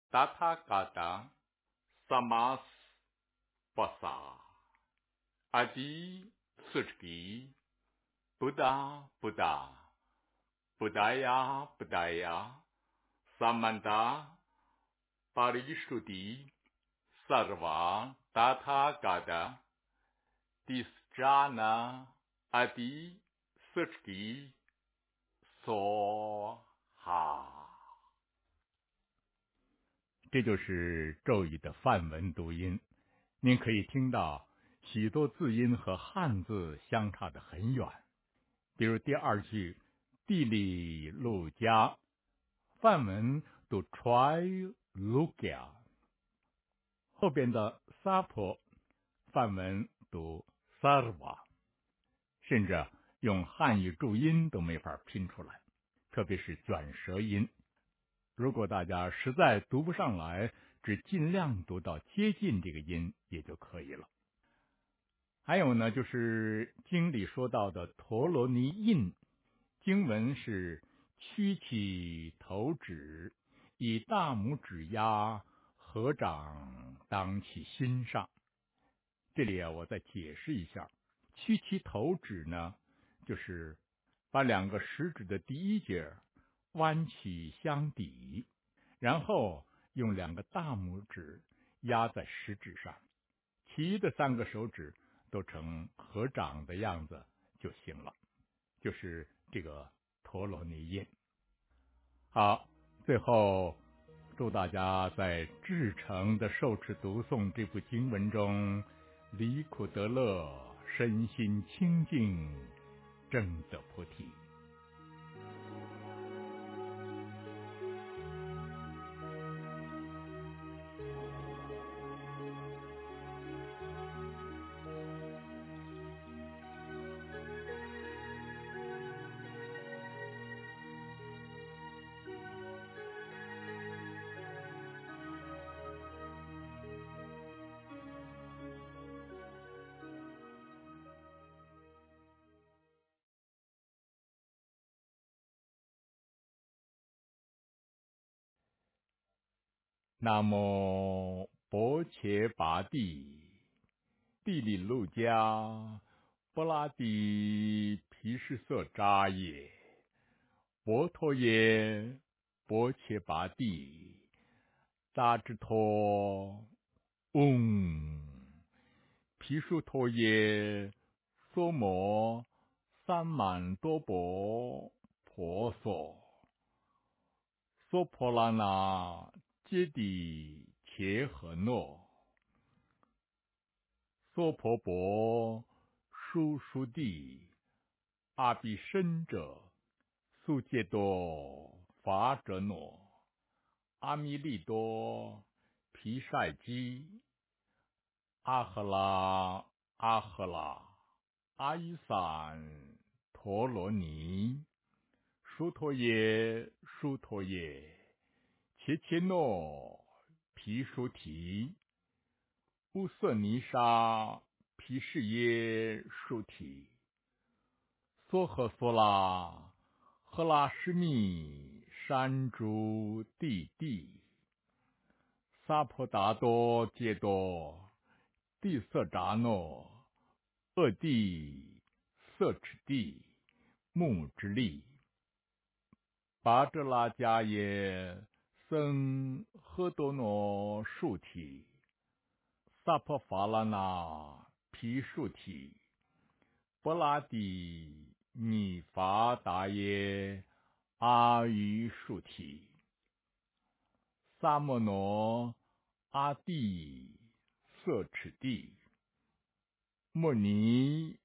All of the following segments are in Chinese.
Tathagata Sammaspasa Adi Suchki Buddha Buddhaya Samanta Parishruti Sarva Tathagata Disjana Adi Suchki Soha。这就是咒语的梵文读音，您可以听到许多字音和汉字相差得很远。比如第二句地利路加，梵文读 try lugya， 后边的萨婆梵文读 sarva， 甚至用汉语注音都没法拼出来，特别是卷舌音。如果大家实在读不上来，只尽量读到接近这个音也就可以了。还有呢，就是经里说到的陀罗尼印，经文是屈起头指，以大拇指压合掌当其心上。这里我再解释一下，屈起头指呢，就是把两个食指的第一节弯曲相抵，然后用两个大拇指压在食指上，其余的三个手指都成合掌的样子就行了，就是这个陀罗尼印。好，最后祝大家在至诚的受持读诵这部经文中离苦得乐，身心清净，证得菩提。南无薄伽伐帝，地利路加，波拉帝毗湿色扎耶，波陀耶，薄伽伐帝，扎之陀，毗湿陀耶，娑摩三满多婆婆娑，娑婆拉那揭谛切诃那，娑婆婆殊殊地，阿比深者苏揭多伐者诺，阿弥利多毗晒基，阿赫拉阿伊散陀罗尼，殊陀耶切切诺毗殊提，乌色尼沙毗湿耶殊提，娑诃娑拉赫拉施密山诸地，萨婆达多揭多地色扎诺，恶地色持地目之力，拔遮拉迦耶僧诃多诺树体，萨婆伐拉那毗树体，波拉底米伐达耶阿于树体，萨摩罗阿地色持地，莫尼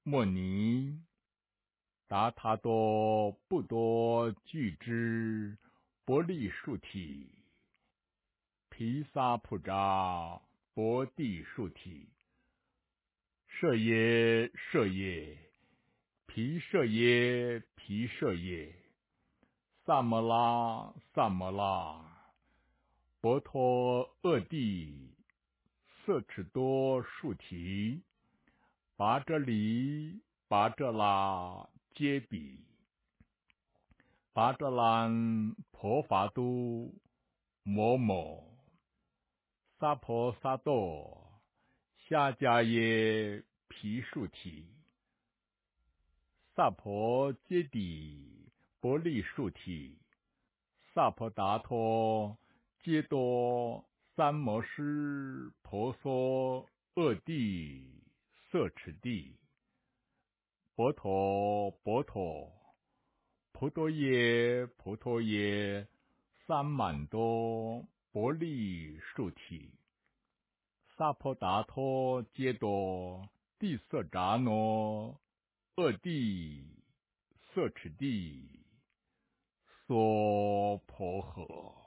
达他多不多具之波利树体，毗萨普扎波地树体，舍耶毗舍耶，萨摩拉波陀恶地色持多树体，拔遮拉揭比，拔遮兰婆伐都摩萨婆萨多，夏迦耶毗树提，萨婆揭底波利树提，萨婆达托揭多三摩师婆娑恶地色持地，波陀波陀菩多耶菩多耶三满多波利树提，萨婆达托揭多地色扎诺恶地色持地娑婆诃。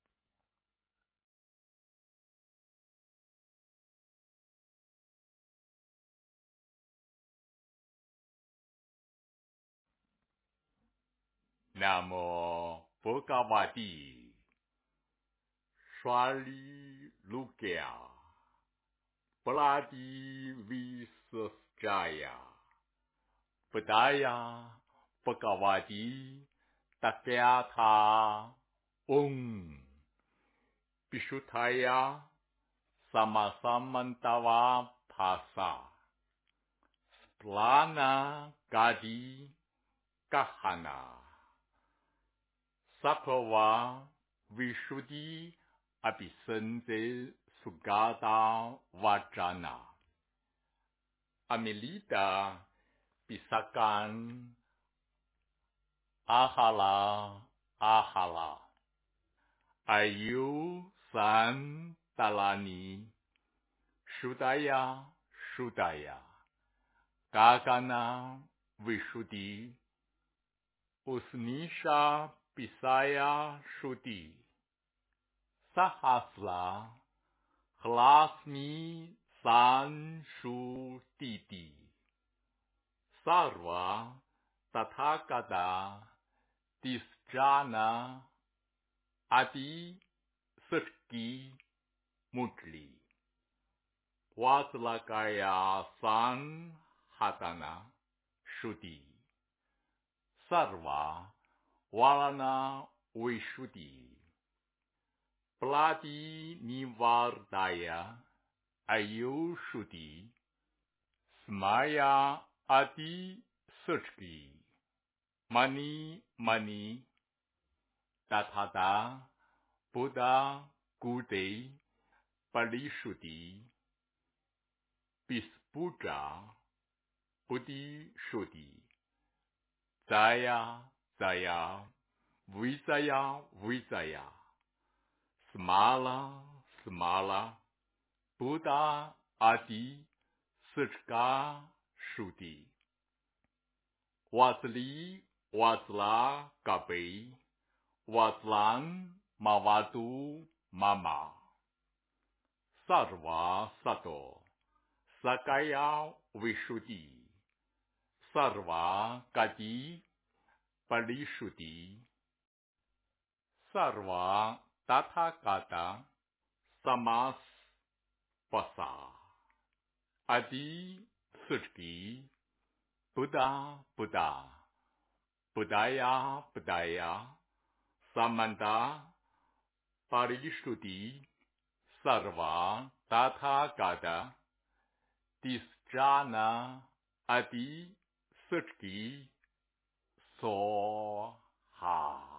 那么波嘎瓦蒂刷里卢加布拉蒂维斯扎亚布达亚波嘎瓦蒂达盖亚塔嗡比舒塔亚萨玛萨曼达瓦帕萨斯普拉纳嘎迪嘎哈纳萨婆瓦维舒蒂阿比森泽苏嘎达瓦扎纳阿米利达比萨干阿哈拉阿哈拉阿尤三达拉尼舒达亚舒达亚嘎嘎纳维舒蒂乌斯尼沙比萨亚舒蒂萨哈斯拉赫拉斯米三舒蒂蒂萨瓦达塔嘎达迪斯扎纳阿迪瑟基穆特里瓦兹拉盖亚三哈达纳舒蒂萨瓦瓦拉纳维舒蒂布拉蒂尼瓦尔达亚阿尤舒蒂斯玛亚阿迪瑟基玛尼玛尼达塔达布达古德巴利舒蒂比斯布扎布迪舒蒂扎亚扎亚维扎亚维扎亚斯玛拉斯玛拉布达阿迪瑟嘎舒蒂瓦兹里瓦兹拉嘎贝瓦兹兰马瓦杜妈妈萨尔瓦萨多萨盖亚维舒蒂萨尔瓦嘎迪巴利舒蒂萨尔瓦达塔嘎达萨玛斯巴萨阿迪瑟基布达布达布达亚布达亚萨曼达巴利舒蒂萨尔瓦达塔嘎达迪斯扎纳阿迪瑟基梭哈。